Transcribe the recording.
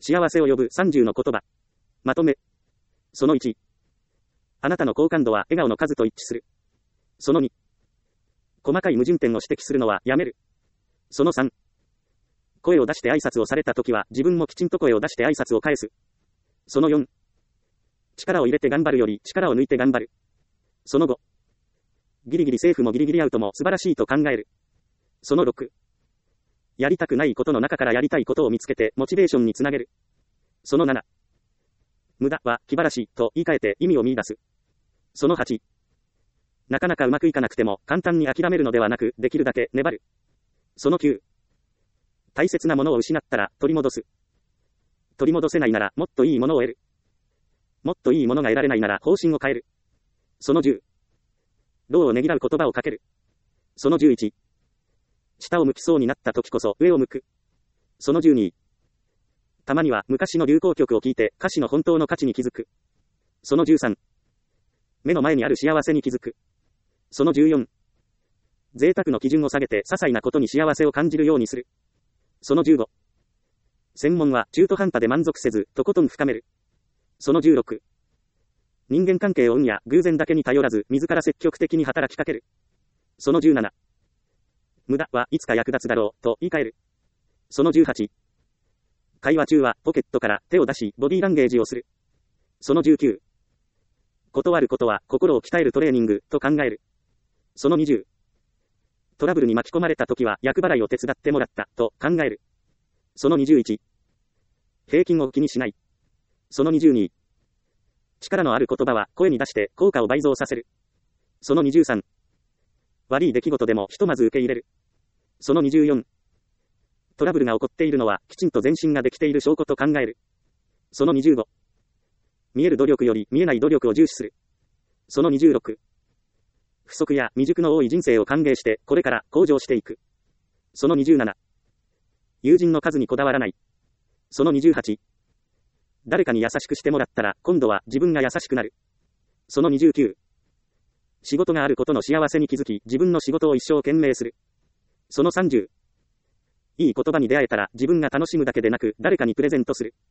幸せを呼ぶ30の言葉。まとめ。その1。あなたの好感度は笑顔の数と一致する。その2。細かい矛盾点を指摘するのはやめる。その3。声を出して挨拶をされたときは自分もきちんと声を出して挨拶を返す。その4。力を入れて頑張るより力を抜いて頑張る。その5。ギリギリセーフもギリギリアウトも素晴らしいと考える。その6。やりたくないことの中からやりたいことを見つけてモチベーションにつなげる。その7。無駄は気晴らしと言い換えて意味を見出す。その8。なかなかうまくいかなくても簡単に諦めるのではなくできるだけ粘る。その9。大切なものを失ったら取り戻す。取り戻せないならもっといいものを得る。もっといいものが得られないなら方針を変える。その10。労をねぎらう言葉をかける。その11。下を向きそうになった時こそ上を向く。その12。たまには昔の流行曲を聴いて歌詞の本当の価値に気づく。その13。目の前にある幸せに気づく。その14。贅沢の基準を下げて些細なことに幸せを感じるようにする。その15。専門は中途半端で満足せず、とことん深める。その16。人間関係を運や偶然だけに頼らず、自ら積極的に働きかける。その17。無駄はいつか役立つだろう、と言い換える。その18。会話中はポケットから手を出し、ボディーランゲージをする。その19。断ることは心を鍛えるトレーニング、と考える。その20。トラブルに巻き込まれた時は厄払いを手伝ってもらった、と考える。その21。平均を気にしない。その22。力のある言葉は声に出して効果を倍増させる。その23。悪い出来事でもひとまず受け入れる。その24。トラブルが起こっているのはきちんと前進ができている証拠と考える。その25。見える努力より見えない努力を重視する。その26。不足や未熟の多い人生を歓迎してこれから向上していく。その27。友人の数にこだわらない。その28。誰かに優しくしてもらったら今度は自分が優しくなる。その29。仕事があることの幸せに気づき自分の仕事を一生懸命する。その30。いい言葉に出会えたら自分が楽しむだけでなく誰かにプレゼントする。